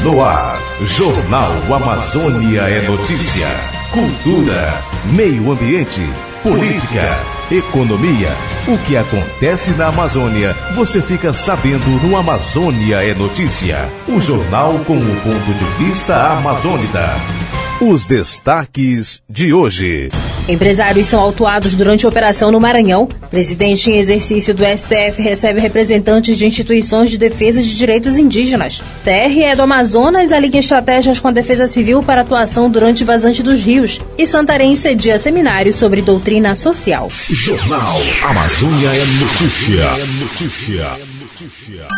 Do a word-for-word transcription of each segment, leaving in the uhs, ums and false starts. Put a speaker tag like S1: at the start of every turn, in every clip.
S1: No ar, Jornal Amazônia é notícia. Cultura, meio ambiente, política, economia. O que acontece na Amazônia, você fica sabendo no Amazônia é Notícia. O jornal com o ponto de vista amazônida. Os destaques de hoje.
S2: Empresários são autuados durante a operação no Maranhão. Presidente em exercício do S T F recebe representantes de instituições de defesa de direitos indígenas. T R E do Amazonas alinha estratégias com a Defesa Civil para atuação durante vazante dos rios. E Santarém cedia seminário sobre doutrina social.
S1: Jornal Amazônia é Notícia. Notícia. Notícia.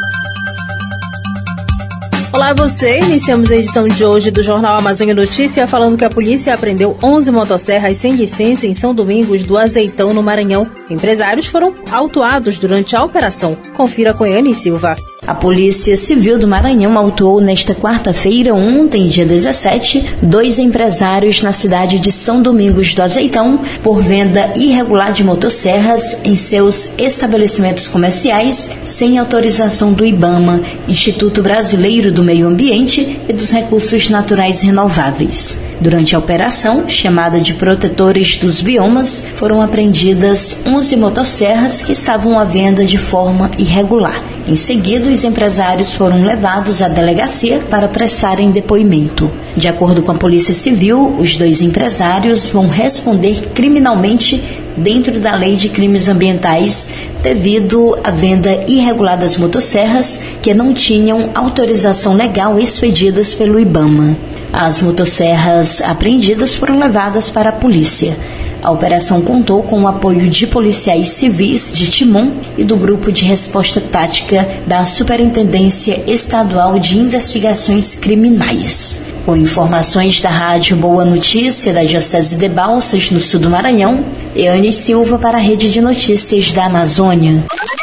S2: Olá você, iniciamos a edição de hoje do Jornal Amazônia Notícia falando que a polícia apreendeu onze motosserras sem licença em São Domingos do Azeitão, no Maranhão. Empresários foram autuados durante a operação. Confira com Yane Silva.
S3: A Polícia Civil do Maranhão autuou nesta quarta-feira, ontem, dia dezessete, dois empresários na cidade de São Domingos do Azeitão por venda irregular de motosserras em seus estabelecimentos comerciais sem autorização do IBAMA, Instituto Brasileiro do Meio Ambiente e dos Recursos Naturais Renováveis. Durante a operação, chamada de Protetores dos Biomas, foram apreendidas onze motosserras que estavam à venda de forma irregular. Em seguida, os empresários foram levados à delegacia para prestarem depoimento. De acordo com a Polícia Civil, os dois empresários vão responder criminalmente dentro da Lei de Crimes Ambientais devido à venda irregular das motosserras que não tinham autorização legal expedidas pelo IBAMA. As motosserras apreendidas foram levadas para a polícia. A operação contou com o apoio de policiais civis de Timon e do Grupo de Resposta Tática da Superintendência Estadual de Investigações Criminais. Com informações da Rádio Boa Notícia da Diocese de Balsas, no sul do Maranhão, Yane Silva para a Rede de Notícias da Amazônia.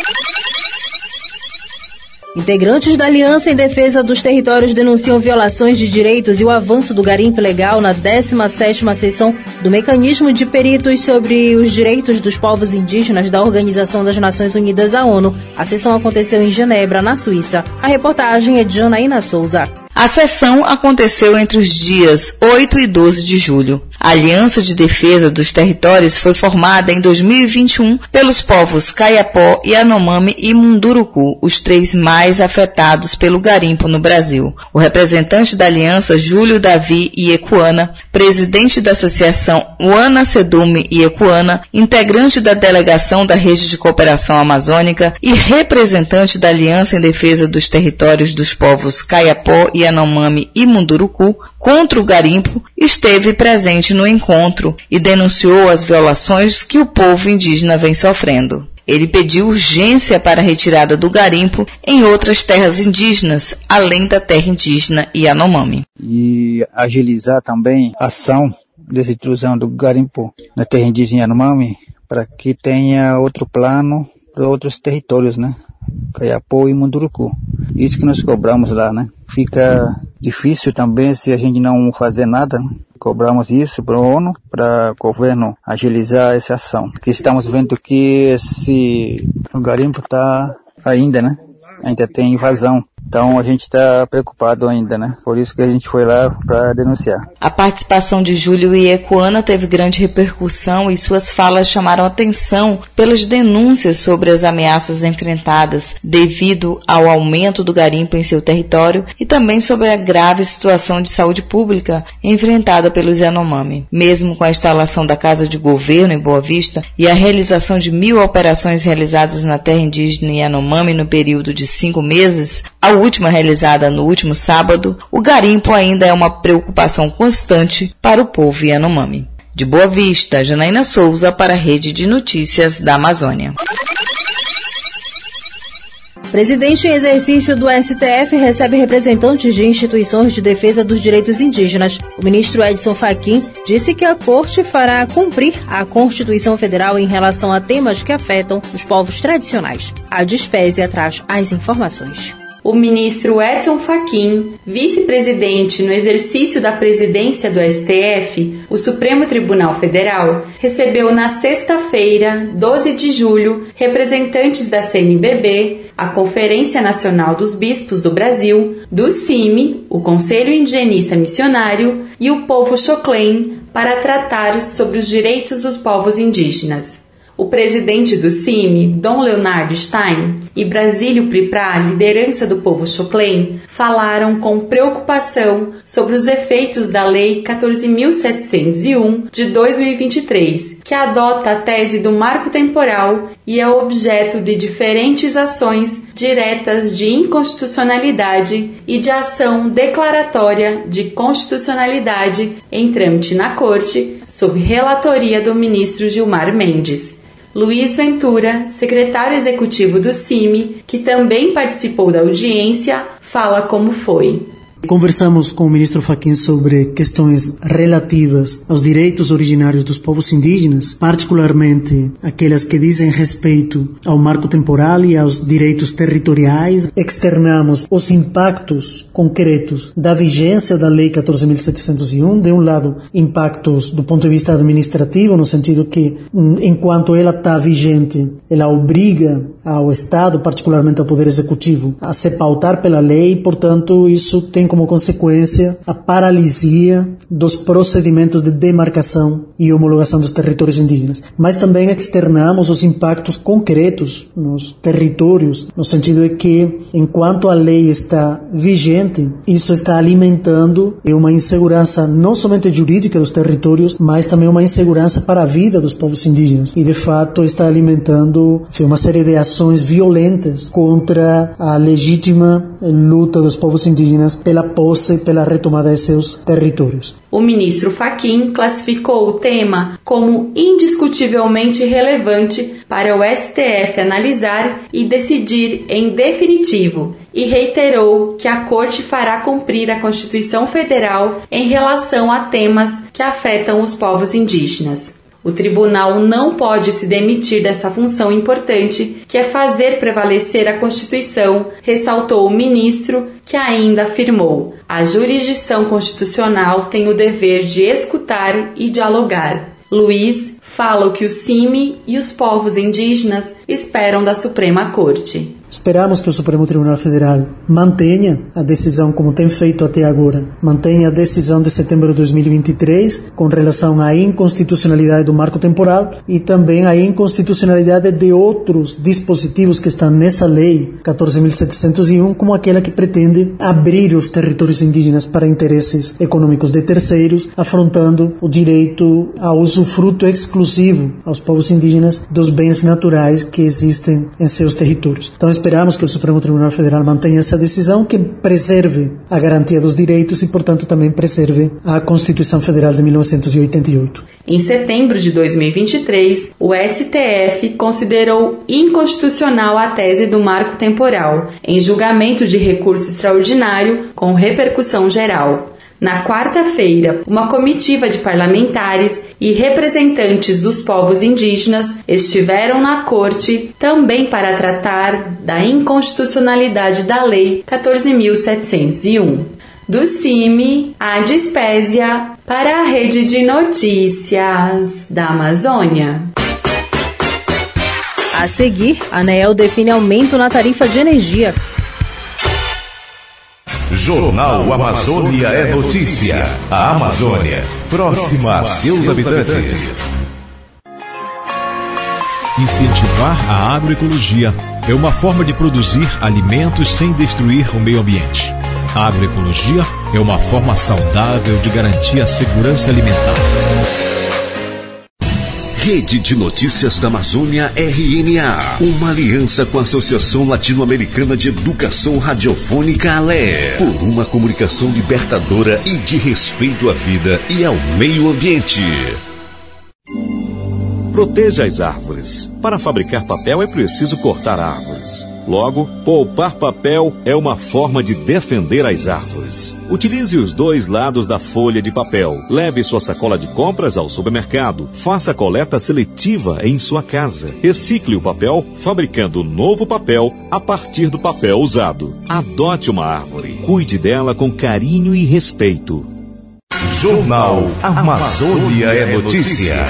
S2: Integrantes da Aliança em Defesa dos Territórios denunciam violações de direitos e o avanço do garimpo ilegal na décima sétima sessão do Mecanismo de Peritos sobre os Direitos dos Povos Indígenas da Organização das Nações Unidas, a ONU. A sessão aconteceu em Genebra, na Suíça. A reportagem é de Janaína Souza.
S4: A sessão aconteceu entre os dias oito e doze de julho. A Aliança de Defesa dos Territórios foi formada em dois mil e vinte e um pelos povos Kayapó, Yanomami e Munduruku, os três mais afetados pelo garimpo no Brasil. O representante da Aliança, Júlio Davi Iekuana, presidente da Associação Uana Sedume Iekuana, integrante da delegação da Rede de Cooperação Amazônica e representante da Aliança em Defesa dos Territórios dos povos Kayapó, Yanomami e Munduruku contra o garimpo, esteve presente no encontro e denunciou as violações que o povo indígena vem sofrendo. Ele pediu urgência para a retirada do garimpo em outras terras indígenas, além da terra indígena Yanomami.
S5: E agilizar também a ação de destruição do garimpo na terra indígena Yanomami, para que tenha outro plano para outros territórios, né? Kayapó e Munduruku. Isso que nós cobramos lá, né? Fica difícil também se a gente não fazer nada, né? Cobramos isso para a ONU, para o governo agilizar essa ação. Porque estamos vendo que esse o garimpo está ainda, né? Ainda tem invasão. Então a gente está preocupado ainda, né? Por isso que a gente foi lá para denunciar.
S4: A participação de Júlio Iekuana teve grande repercussão e suas falas chamaram atenção pelas denúncias sobre as ameaças enfrentadas devido ao aumento do garimpo em seu território e também sobre a grave situação de saúde pública enfrentada pelos Yanomami. Mesmo com a instalação da Casa de Governo em Boa Vista e a realização de mil operações realizadas na terra indígena Yanomami no período de cinco meses, a última realizada no último sábado, o garimpo ainda é uma preocupação constante para o povo Yanomami. De Boa Vista, Janaína Souza para a Rede de Notícias da Amazônia.
S2: Presidente em exercício do S T F recebe representantes de instituições de defesa dos direitos indígenas. O ministro Edson Fachin disse que a Corte fará cumprir a Constituição Federal em relação a temas que afetam os povos tradicionais. A Dispésia traz as informações.
S6: o ministro Edson Fachin, vice-presidente no exercício da presidência do S T F, o Supremo Tribunal Federal, recebeu na sexta-feira, doze de julho, representantes da C N B B, a Conferência Nacional dos Bispos do Brasil, do C I M I, o Conselho Indigenista Missionário e o povo Xoclen para tratar sobre os direitos dos povos indígenas. O presidente do C I M I, Dom Leonardo Stein, e Brasílio Priprá, liderança do povo Xoclen, falaram com preocupação sobre os efeitos da Lei quatorze mil setecentos e um de dois mil e vinte e três, que adota a tese do marco temporal e é objeto de diferentes ações diretas de inconstitucionalidade e de ação declaratória de constitucionalidade em trâmite na Corte, sob relatoria do ministro Gilmar Mendes. Luiz Ventura, secretário executivo do C I M I, que também participou da audiência, fala como foi.
S7: Conversamos com o ministro Fachin sobre questões relativas aos direitos originários dos povos indígenas, particularmente aquelas que dizem respeito ao marco temporal e aos direitos territoriais. Externamos os impactos concretos da vigência da Lei quatorze mil setecentos e um, de um lado, impactos do ponto de vista administrativo, no sentido que, enquanto ela está vigente, ela obriga ao Estado, particularmente ao Poder Executivo, a se pautar pela lei e, portanto, isso tem como consequência a paralisia dos procedimentos de demarcação e homologação dos territórios indígenas. Mas também externamos os impactos concretos nos territórios, no sentido de que, enquanto a lei está vigente, isso está alimentando uma insegurança não somente jurídica dos territórios, mas também uma insegurança para a vida dos povos indígenas. E, de fato, está alimentando, enfim, uma série de ações violentas contra a legítima luta dos povos indígenas pela posse e pela retomada de seus territórios.
S6: O ministro Fachin classificou o tema como indiscutivelmente relevante para o S T F analisar e decidir em definitivo e reiterou que a Corte fará cumprir a Constituição Federal em relação a temas que afetam os povos indígenas. O tribunal não pode se demitir dessa função importante, que é fazer prevalecer a Constituição, ressaltou o ministro, que ainda afirmou: a jurisdição constitucional tem o dever de escutar e dialogar. Luiz fala o que o C I M I e os povos indígenas esperam da Suprema Corte.
S7: Esperamos que o Supremo Tribunal Federal mantenha a decisão como tem feito até agora, mantenha a decisão de setembro de dois mil e vinte e três com relação à inconstitucionalidade do marco temporal e também à inconstitucionalidade de outros dispositivos que estão nessa lei quatorze mil setecentos e um, como aquela que pretende abrir os territórios indígenas para interesses econômicos de terceiros, afrontando o direito ao usufruto exclusivo aos povos indígenas dos bens naturais que existem em seus territórios. Então, esperamos que o Supremo Tribunal Federal mantenha essa decisão que preserve a garantia dos direitos e, portanto, também preserve a Constituição Federal de mil novecentos e oitenta e oito.
S6: Em setembro de dois mil e vinte e três, o S T F considerou inconstitucional a tese do marco temporal, em julgamento de recurso extraordinário com repercussão geral. Na quarta-feira, uma comitiva de parlamentares e representantes dos povos indígenas estiveram na Corte também para tratar da inconstitucionalidade da Lei quatorze mil setecentos e um. Do C I M I, a Dispésia, para a Rede de Notícias da Amazônia.
S2: A seguir, a ANEEL define aumento na tarifa de energia.
S1: Jornal Amazônia é notícia. A Amazônia, próxima a seus habitantes.
S8: Incentivar a agroecologia é uma forma de produzir alimentos sem destruir o meio ambiente. A agroecologia é uma forma saudável de garantir a segurança alimentar.
S9: Rede de Notícias da Amazônia R N A, uma aliança com a Associação Latino-Americana de Educação Radiofônica A L E, por uma comunicação libertadora e de respeito à vida e ao meio ambiente.
S10: Proteja as árvores. Para fabricar papel é preciso cortar árvores.
S8: Logo, poupar papel é uma forma de defender as árvores. Utilize os dois lados da folha de papel. Leve sua sacola de compras ao supermercado. Faça coleta seletiva em sua casa. Recicle o papel, fabricando novo papel a partir do papel usado. Adote uma árvore. Cuide dela com carinho e respeito.
S1: Jornal Amazônia é Notícia.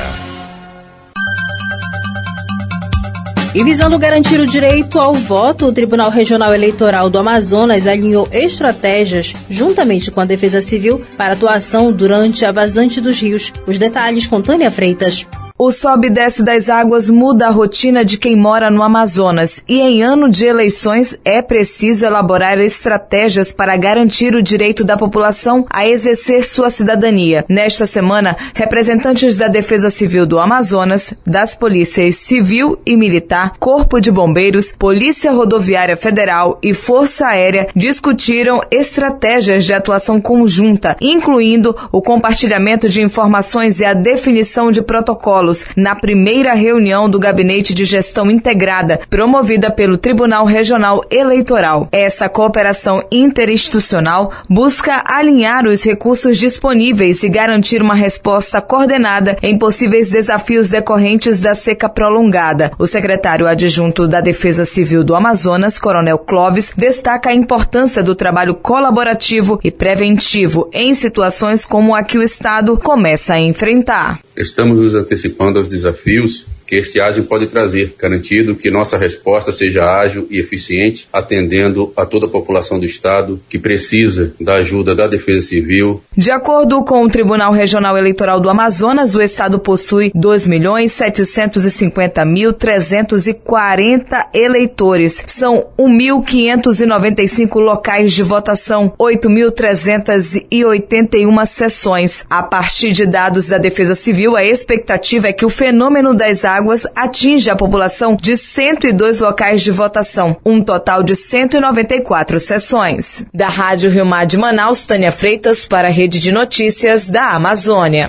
S2: E visando garantir o direito ao voto, o Tribunal Regional Eleitoral do Amazonas alinhou estratégias, juntamente com a Defesa Civil, para atuação durante a vazante dos rios. Os detalhes com Tânia Freitas.
S10: O sobe e desce das águas muda a rotina de quem mora no Amazonas e em ano de eleições é preciso elaborar estratégias para garantir o direito da população a exercer sua cidadania. Nesta semana, representantes da Defesa Civil do Amazonas, das polícias civil e militar, Corpo de Bombeiros, Polícia Rodoviária Federal e Força Aérea discutiram estratégias de atuação conjunta, incluindo o compartilhamento de informações e a definição de protocolos na primeira reunião do Gabinete de Gestão Integrada, promovida pelo Tribunal Regional Eleitoral. Essa cooperação interinstitucional busca alinhar os recursos disponíveis e garantir uma resposta coordenada em possíveis desafios decorrentes da seca prolongada. O secretário adjunto da Defesa Civil do Amazonas, Coronel Clóvis, destaca a importância do trabalho colaborativo e preventivo em situações como a que o Estado começa a enfrentar.
S11: Estamos nos antecipando aos desafios que este ágil pode trazer, garantindo que nossa resposta seja ágil e eficiente, atendendo a toda a população do Estado que precisa da ajuda da Defesa Civil.
S10: De acordo com o Tribunal Regional Eleitoral do Amazonas, o Estado possui dois milhões setecentos e cinquenta mil trezentos e quarenta eleitores. São mil quinhentos e noventa e cinco locais de votação, oito mil trezentos e oitenta e uma sessões. A partir de dados da Defesa Civil, a expectativa é que o fenômeno das águas águas atinge a população de cento e dois locais de votação, um total de cento e noventa e quatro sessões. Da Rádio Rio Mar de Manaus, Tânia Freitas para a Rede de Notícias da Amazônia.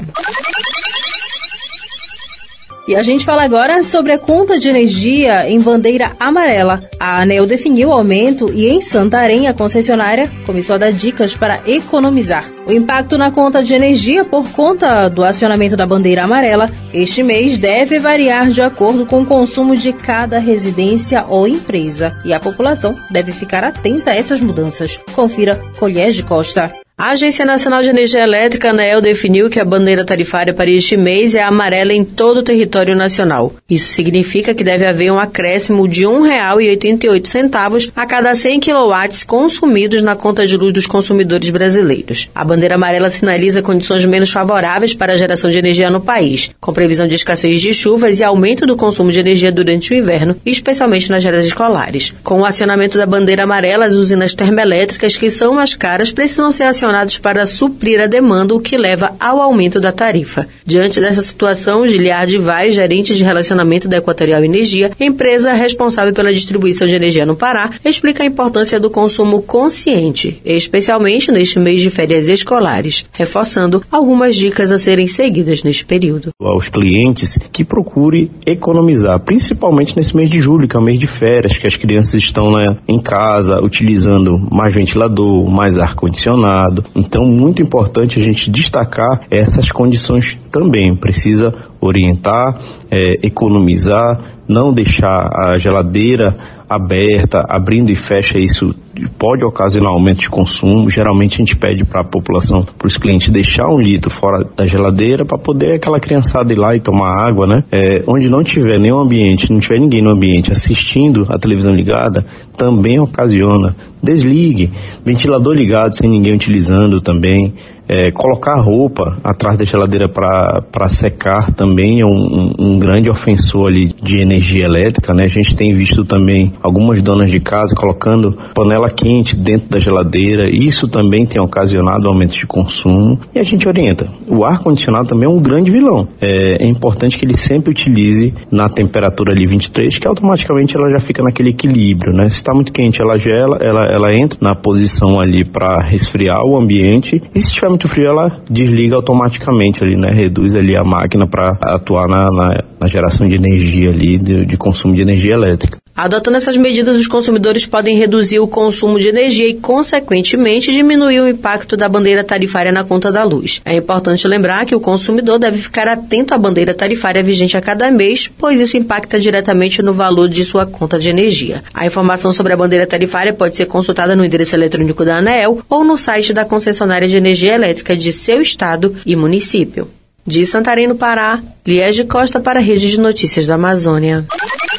S2: E a gente fala agora sobre a conta de energia em bandeira amarela. A ANEEL definiu o aumento e em Santarém a concessionária começou a dar dicas para economizar. O impacto na conta de energia por conta do acionamento da bandeira amarela este mês deve variar de acordo com o consumo de cada residência ou empresa. E a população deve ficar atenta a essas mudanças. Confira Colhés de Costa.
S12: A Agência Nacional de Energia Elétrica, ANEEL, definiu que a bandeira tarifária para este mês é amarela em todo o território nacional. Isso significa que deve haver um acréscimo de um real e oitenta e oito centavos a cada cem quilowatts consumidos na conta de luz dos consumidores brasileiros. A bandeira amarela sinaliza condições menos favoráveis para a geração de energia no país, com previsão de escassez de chuvas e aumento do consumo de energia durante o inverno, especialmente nas áreas escolares. Com o acionamento da bandeira amarela, as usinas termoelétricas, que são mais caras, precisam ser acionadas para suprir a demanda, o que leva ao aumento da tarifa. Diante dessa situação, Giliardi Vaz, gerente de relacionamento da Equatorial Energia, empresa responsável pela distribuição de energia no Pará, explica a importância do consumo consciente, especialmente neste mês de férias escolares, reforçando algumas dicas a serem seguidas neste período.
S13: Aos clientes que procure economizar, principalmente nesse mês de julho, que é o mês de férias, que as crianças estão, né, em casa utilizando mais ventilador, mais ar-condicionado. Então, muito importante a gente destacar essas condições também. Precisa orientar, é, economizar, não deixar a geladeira aberta, abrindo e fecha, isso pode ocasionar aumento de consumo. Geralmente a gente pede para a população, para os clientes, deixar um litro fora da geladeira para poder aquela criançada ir lá e tomar água, né? É, onde não tiver nenhum ambiente, não tiver ninguém no ambiente assistindo a televisão ligada, também ocasiona. Desligue, ventilador ligado sem ninguém utilizando também. É, colocar roupa atrás da geladeira para secar também é um, um, um grande ofensor ali de energia elétrica, né? A gente tem visto também algumas donas de casa colocando panela quente dentro da geladeira. Isso também tem ocasionado aumento de consumo e a gente orienta. O ar-condicionado também é um grande vilão. É, é importante que ele sempre utilize na temperatura ali vinte e três, que automaticamente ela já fica naquele equilíbrio, né? Se está muito quente, ela gela, ela, ela entra na posição ali para resfriar o ambiente, e se estiver muito frio, ela desliga automaticamente ali, né? Reduz ali a máquina para atuar na, na, na geração de energia ali, de, de consumo de energia elétrica.
S12: Adotando essas medidas, os consumidores podem reduzir o consumo de energia e, consequentemente, diminuir o impacto da bandeira tarifária na conta da luz. É importante lembrar que o consumidor deve ficar atento à bandeira tarifária vigente a cada mês, pois isso impacta diretamente no valor de sua conta de energia. A informação sobre a bandeira tarifária pode ser consultada no endereço eletrônico da ANEEL ou no site da concessionária de energia elétrica de seu estado e município. De Santarém, no Pará, Liege Costa para a Rede de Notícias da Amazônia.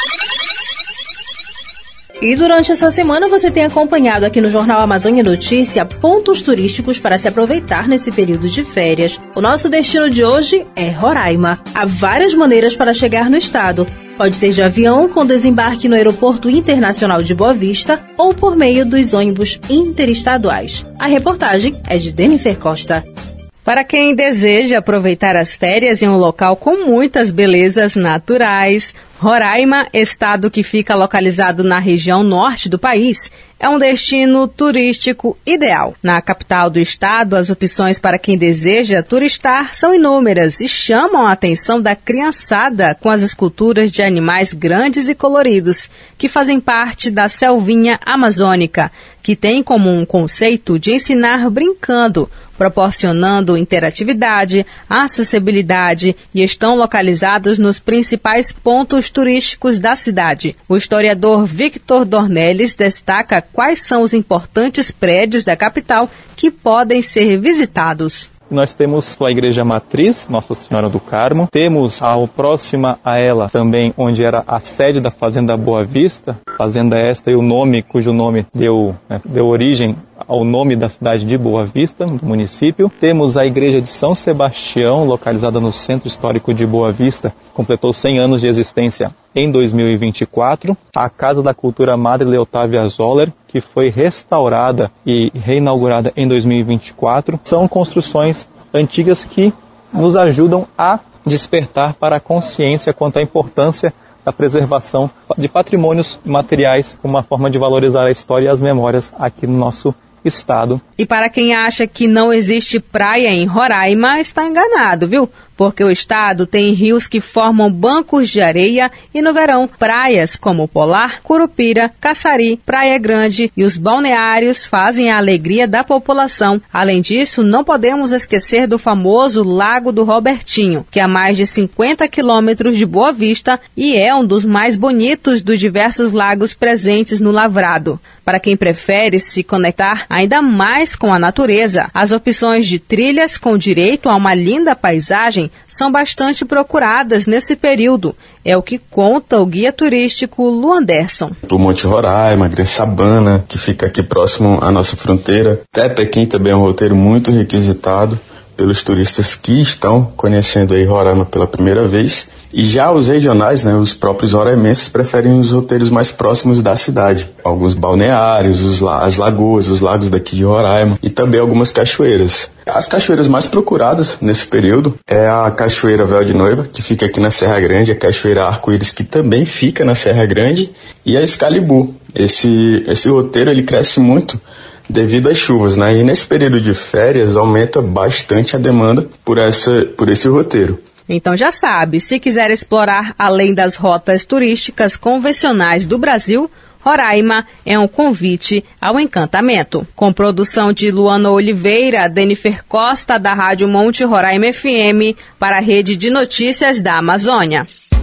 S2: E durante essa semana você tem acompanhado aqui no Jornal Amazônia Notícia pontos turísticos para se aproveitar nesse período de férias. O nosso destino de hoje é Roraima. Há várias maneiras para chegar no estado. Pode ser de avião com desembarque no Aeroporto Internacional de Boa Vista ou por meio dos ônibus interestaduais. A reportagem é de Denifer Costa.
S14: Para quem deseja aproveitar as férias em um local com muitas belezas naturais, Roraima, estado que fica localizado na região norte do país, é um destino turístico ideal. Na capital do estado, as opções para quem deseja turistar são inúmeras e chamam a atenção da criançada com as esculturas de animais grandes e coloridos, que fazem parte da selvinha amazônica, que tem como um conceito de ensinar brincando, proporcionando interatividade, acessibilidade e estão localizados nos principais pontos turísticos da cidade. O historiador Victor Dornelles destaca quais são os importantes prédios da capital que podem ser visitados.
S15: Nós temos a Igreja Matriz, Nossa Senhora do Carmo. Temos a próxima a ela também, onde era a sede da Fazenda Boa Vista. Fazenda esta e o nome, cujo nome deu, né, deu origem ao nome da cidade de Boa Vista, do município. Temos a Igreja de São Sebastião, localizada no Centro Histórico de Boa Vista. Completou cem anos de existência em dois mil e vinte e quatro. A Casa da Cultura Madre Leotávia Zoller, que foi restaurada e reinaugurada em dois mil e vinte e quatro. São construções antigas que nos ajudam a despertar para a consciência quanto à importância da preservação de patrimônios materiais como uma forma de valorizar a história e as memórias aqui no nosso estado.
S14: E para quem acha que não existe praia em Roraima, está enganado, viu? Porque o estado tem rios que formam bancos de areia e no verão praias como Polar, Curupira, Caçari, Praia Grande e os balneários fazem a alegria da população. Além disso, não podemos esquecer do famoso Lago do Robertinho, que é a mais de cinquenta quilômetros de Boa Vista e é um dos mais bonitos dos diversos lagos presentes no Lavrado. Para quem prefere se conectar ainda mais com a natureza, as opções de trilhas com direito a uma linda paisagem são bastante procuradas nesse período. É o que conta o guia turístico Luanderson.
S16: O Monte Roraima, Grensabana, que fica aqui próximo à nossa fronteira. Até Pequim também é um roteiro muito requisitado pelos turistas que estão conhecendo aí Roraima pela primeira vez. E já os regionais, né, os próprios roraimenses, preferem os roteiros mais próximos da cidade. Alguns balneários, os la- as lagoas, os lagos daqui de Roraima e também algumas cachoeiras. As cachoeiras mais procuradas nesse período é a Cachoeira Véu de Noiva, que fica aqui na Serra Grande, a Cachoeira Arco-Íris, que também fica na Serra Grande, e a Excalibur. Esse, esse roteiro ele cresce muito devido às chuvas, né? E nesse período de férias aumenta bastante a demanda por, essa, por esse roteiro.
S14: Então já sabe, se quiser explorar além das rotas turísticas convencionais do Brasil, Roraima é um convite ao encantamento. Com produção de Luana Oliveira, Denifer Costa, da Rádio Monte Roraima F M, para a Rede de Notícias da Amazônia.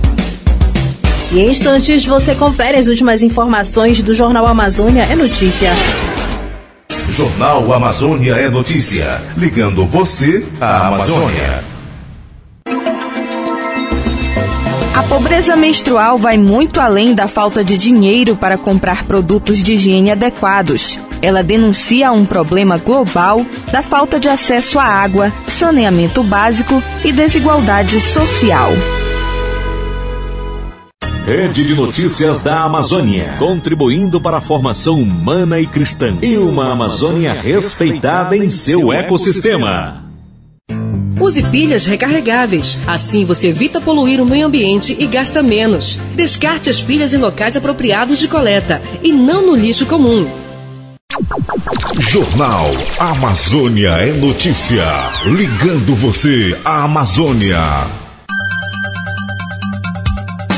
S2: E em instantes você confere as últimas informações do Jornal Amazônia é Notícia.
S1: Jornal Amazônia é Notícia, ligando você à Amazônia.
S17: A pobreza menstrual vai muito além da falta de dinheiro para comprar produtos de higiene adequados. Ela denuncia um problema global da falta de acesso à água, saneamento básico e desigualdade social.
S8: Rede de Notícias da Amazônia, contribuindo para a formação humana e cristã e uma Amazônia respeitada em seu ecossistema.
S18: Use pilhas recarregáveis. Assim você evita poluir o meio ambiente e gasta menos. Descarte as pilhas em locais apropriados de coleta e não no lixo comum.
S1: Jornal Amazônia é Notícia. Ligando você à Amazônia.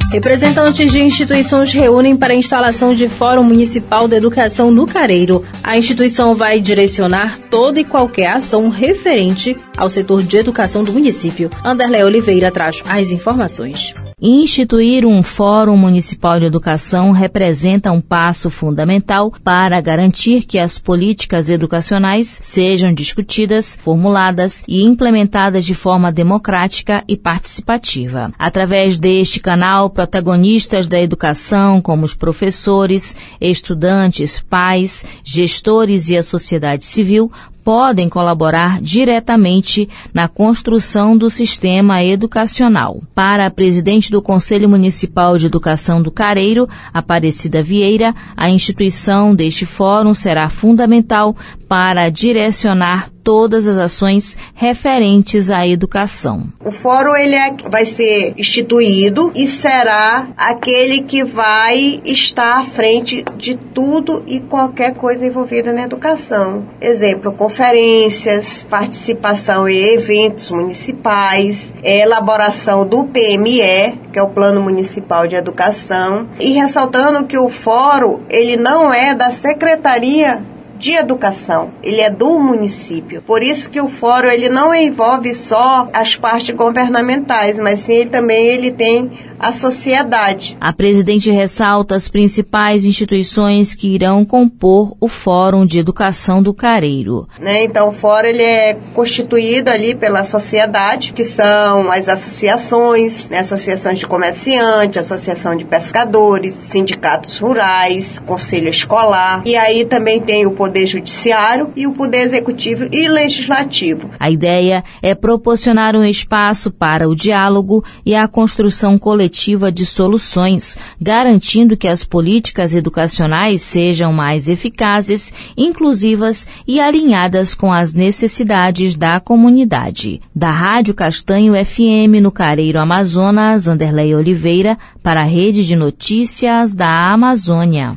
S2: Representantes de instituições reúnem para a instalação de Fórum Municipal de Educação no Careiro. A instituição vai direcionar toda e qualquer ação referente ao setor de educação do município. Anderlei Oliveira traz as informações.
S3: Instituir um Fórum Municipal de Educação representa um passo fundamental para garantir que as políticas educacionais sejam discutidas, formuladas e implementadas de forma democrática e participativa. Através deste canal, protagonistas da educação, como os professores, estudantes, pais, gestores e a sociedade civil, podem colaborar diretamente na construção do sistema educacional. Para a presidente do Conselho Municipal de Educação do Careiro, Aparecida Vieira, a instituição deste fórum será fundamental para direcionar todas as ações referentes à educação.
S19: O fórum ele é, vai ser instituído e será aquele que vai estar à frente de tudo e qualquer coisa envolvida na educação. Exemplo, conferências, participação em eventos municipais, elaboração do P M E, que é o Plano Municipal de Educação, e ressaltando que o fórum ele não é da Secretaria de Educação, ele é do município. Por isso que o fórum ele não envolve só as partes governamentais, mas sim ele também ele tem a sociedade.
S3: A presidente ressalta as principais instituições que irão compor o Fórum de Educação do Careiro.
S19: Né? Então o fórum ele é constituído ali pela sociedade, que são as associações, né? Associações de comerciantes, associação de pescadores, sindicatos rurais, conselho escolar, e aí também tem o poder Poder Judiciário e o Poder Executivo e Legislativo.
S3: A ideia é proporcionar um espaço para o diálogo e a construção coletiva de soluções, garantindo que as políticas educacionais sejam mais eficazes, inclusivas e alinhadas com as necessidades da comunidade. Da Rádio Castanho F M no Careiro Amazonas, Anderlei Oliveira, para a Rede de Notícias da Amazônia.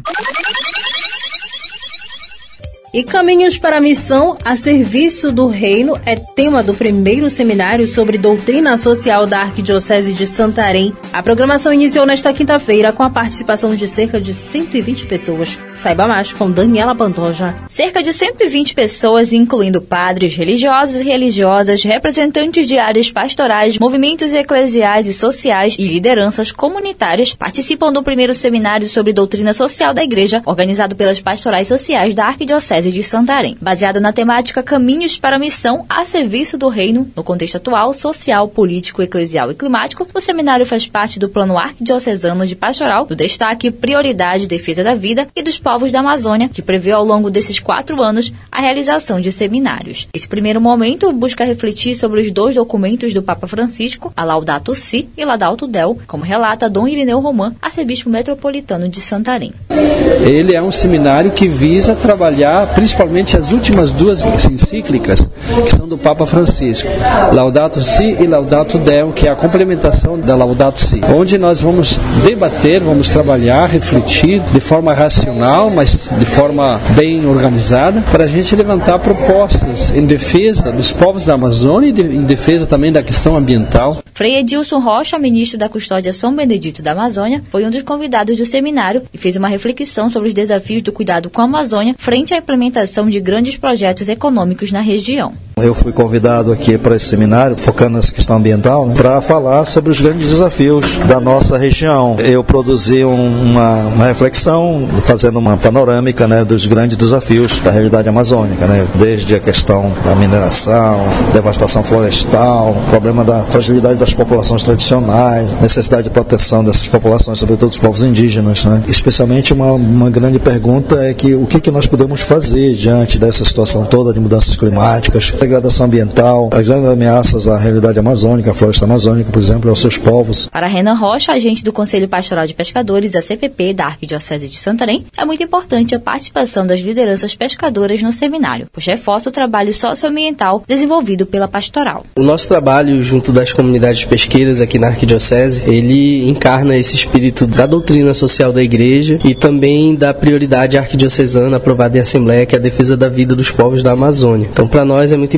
S2: E Caminhos para a Missão a Serviço do Reino é tema do primeiro seminário sobre doutrina social da Arquidiocese de Santarém. A programação iniciou nesta quinta-feira com a participação de cerca de cento e vinte pessoas. Saiba mais com Daniela Pantoja.
S20: Cerca de cento e vinte pessoas, incluindo padres, religiosos e religiosas, representantes de áreas pastorais, movimentos eclesiais e sociais e lideranças comunitárias, participam do primeiro seminário sobre doutrina social da Igreja, organizado pelas pastorais sociais da Arquidiocese de Santarém, baseado na temática Caminhos para a Missão a Serviço do Reino, no contexto atual, social, político, eclesial e climático. O seminário faz parte do Plano Arquidiocesano de Pastoral, do destaque Prioridade Defesa da Vida e dos Povos da Amazônia, que prevê ao longo desses quatro anos a realização de seminários. Esse primeiro momento busca refletir sobre os dois documentos do Papa Francisco, a Laudato Si e Laudato Del, como relata Dom Irineu Roman, arcebispo metropolitano de Santarém.
S21: Ele é um seminário que visa trabalhar principalmente as últimas duas encíclicas, que são do Papa Francisco, Laudato Si e Laudato Del, que é a complementação da Laudato Si, onde nós vamos debater, vamos trabalhar, refletir de forma racional, mas de forma bem organizada, para a gente levantar propostas em defesa dos povos da Amazônia e de, em defesa também da questão ambiental.
S20: Frei Edilson Rocha, ministro da Custódia São Benedito da Amazônia, foi um dos convidados do seminário e fez uma reflexão sobre os desafios do cuidado com a Amazônia frente à implementação de grandes projetos econômicos na região.
S22: Eu fui convidado aqui para esse seminário, focando nessa questão ambiental, né, para falar sobre os grandes desafios da nossa região. Eu produzi um, uma, uma reflexão, fazendo uma panorâmica, né, dos grandes desafios da realidade amazônica, né, desde a questão da mineração, devastação florestal, problema da fragilidade das populações tradicionais, necessidade de proteção dessas populações, sobretudo dos povos indígenas, né. Especialmente uma, uma grande pergunta é que o que, que nós podemos fazer diante dessa situação toda de mudanças climáticas, degradação ambiental, as grandes ameaças à realidade amazônica, à floresta amazônica, por exemplo, aos seus povos.
S20: Para Renan Rocha, agente do Conselho Pastoral de Pescadores, a C P P da Arquidiocese de Santarém, é muito importante a participação das lideranças pescadoras no seminário, pois reforça o trabalho socioambiental desenvolvido pela pastoral.
S23: O nosso trabalho junto das comunidades pesqueiras aqui na Arquidiocese, ele encarna esse espírito da doutrina social da Igreja e também da prioridade arquidiocesana aprovada em Assembleia, que é a defesa da vida dos povos da Amazônia. Então, para nós é muito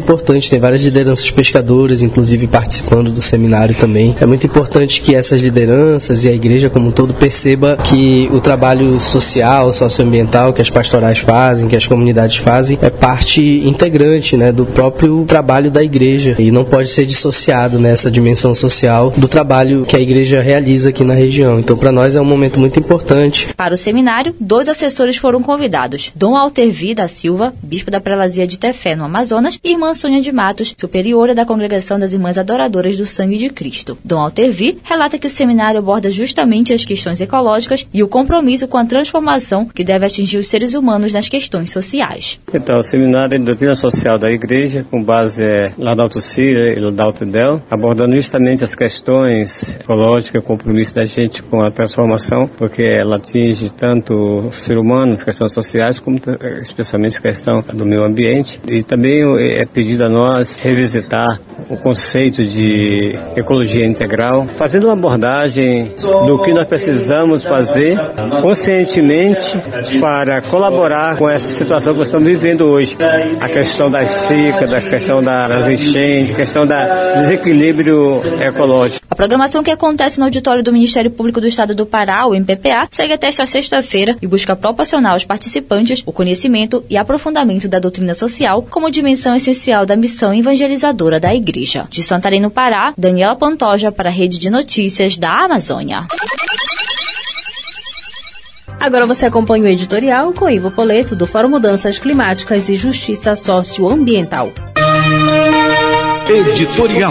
S23: importante, tem várias lideranças pescadoras, inclusive participando do seminário também. É muito importante que essas lideranças e a igreja como um todo perceba que o trabalho social, socioambiental que as pastorais fazem, que as comunidades fazem, é parte integrante, né, do próprio trabalho da igreja e não pode ser dissociado nessa dimensão social do trabalho que a igreja realiza aqui na região. Então, para nós é um momento muito importante.
S20: Para o seminário, dois assessores foram convidados: Dom Altervi da Silva, bispo da Prelazia de Tefé, no Amazonas, e irmã Sônia de Matos, superiora da Congregação das Irmãs Adoradoras do Sangue de Cristo. Dom Altervi relata que o seminário aborda justamente as questões ecológicas e o compromisso com a transformação que deve atingir os seres humanos nas questões sociais.
S4: Então, o seminário de doutrina social da igreja, com base é, Laudato Si e Laudato Del, abordando justamente as questões ecológicas, o compromisso da gente com a transformação, porque ela atinge tanto o ser humano, as questões sociais, como especialmente a questão do meio ambiente. E também é pedido a nós revisitar o conceito de ecologia integral, fazendo uma abordagem do que nós precisamos fazer conscientemente para colaborar com essa situação que nós estamos vivendo hoje. A questão das secas, a questão das enchentes, a questão do desequilíbrio ecológico.
S20: A programação que acontece no auditório do Ministério Público do Estado do Pará, o M P P A, segue até esta sexta-feira e busca proporcionar aos participantes o conhecimento e aprofundamento da doutrina social como dimensão essencial da missão evangelizadora da Igreja. De Santarém, no Pará, Daniela Pantoja para a Rede de Notícias da Amazônia.
S2: Agora você acompanha o editorial com Ivo Poleto, do Fórum Mudanças Climáticas e Justiça Socioambiental.
S1: Editorial.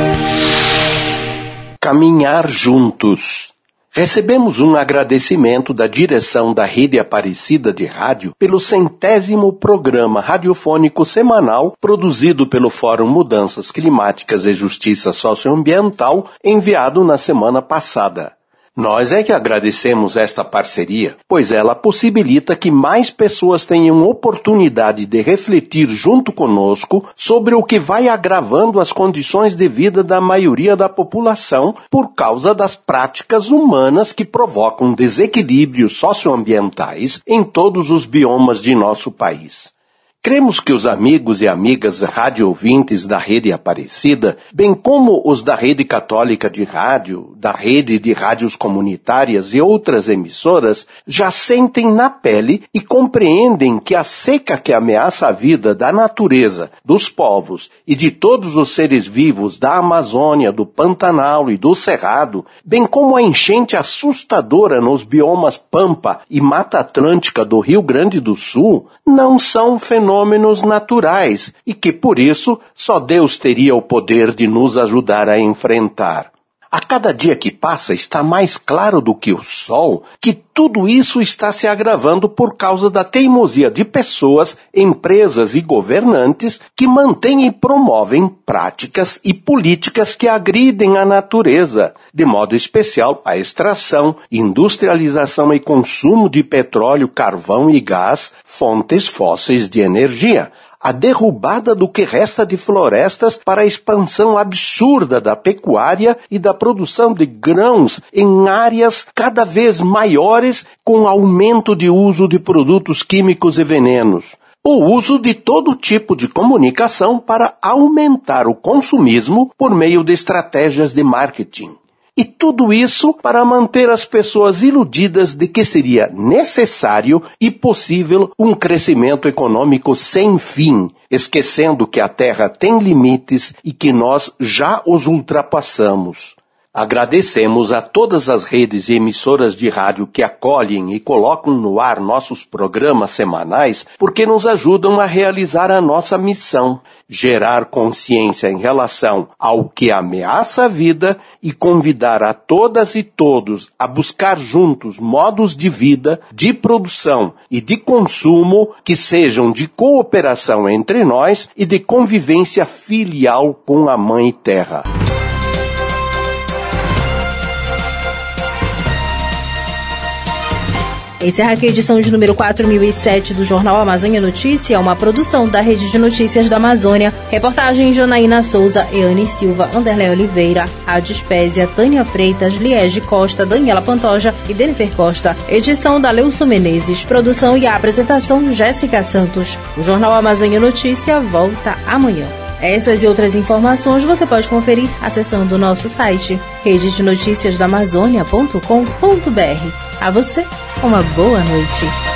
S5: Caminhar juntos. Recebemos um agradecimento da direção da Rede Aparecida de Rádio pelo centésimo programa radiofônico semanal produzido pelo Fórum Mudanças Climáticas e Justiça Socioambiental, enviado na semana passada. Nós é que agradecemos esta parceria, pois ela possibilita que mais pessoas tenham oportunidade de refletir junto conosco sobre o que vai agravando as condições de vida da maioria da população por causa das práticas humanas que provocam desequilíbrios socioambientais em todos os biomas de nosso país. Cremos que os amigos e amigas rádio-ouvintes da Rede Aparecida, bem como os da Rede Católica de Rádio, da Rede de Rádios Comunitárias e outras emissoras, já sentem na pele e compreendem que a seca que ameaça a vida da natureza, dos povos e de todos os seres vivos da Amazônia, do Pantanal e do Cerrado, bem como a enchente assustadora nos biomas Pampa e Mata Atlântica do Rio Grande do Sul, não são fenômenos fenômenos naturais e que, por isso, só Deus teria o poder de nos ajudar a enfrentar. A cada dia que passa está mais claro do que o sol que tudo isso está se agravando por causa da teimosia de pessoas, empresas e governantes que mantêm e promovem práticas e políticas que agridem a natureza, de modo especial a extração, industrialização e consumo de petróleo, carvão e gás, fontes fósseis de energia, a derrubada do que resta de florestas para a expansão absurda da pecuária e da produção de grãos em áreas cada vez maiores com aumento de uso de produtos químicos e venenos. O uso de todo tipo de comunicação para aumentar o consumismo por meio de estratégias de marketing. E tudo isso para manter as pessoas iludidas de que seria necessário e possível um crescimento econômico sem fim, esquecendo que a Terra tem limites e que nós já os ultrapassamos. Agradecemos a todas as redes e emissoras de rádio que acolhem e colocam no ar nossos programas semanais porque nos ajudam a realizar a nossa missão, gerar consciência em relação ao que ameaça a vida e convidar a todas e todos a buscar juntos modos de vida, de produção e de consumo que sejam de cooperação entre nós e de convivência filial com a Mãe Terra.
S2: Encerra aqui a edição de número quatro mil e sete do Jornal Amazônia Notícia, uma produção da Rede de Notícias da Amazônia. Reportagem Janaína Souza, Eane Silva, Anderlé Oliveira, Adispésia, Tânia Freitas, Liege Costa, Daniela Pantoja e Denifer Costa. Edição da Leuso Menezes. Produção e apresentação Jéssica Santos. O Jornal Amazônia Notícia volta amanhã. Essas e outras informações você pode conferir acessando o nosso site rede de notícias da amazônia ponto com ponto br. A você, uma boa noite.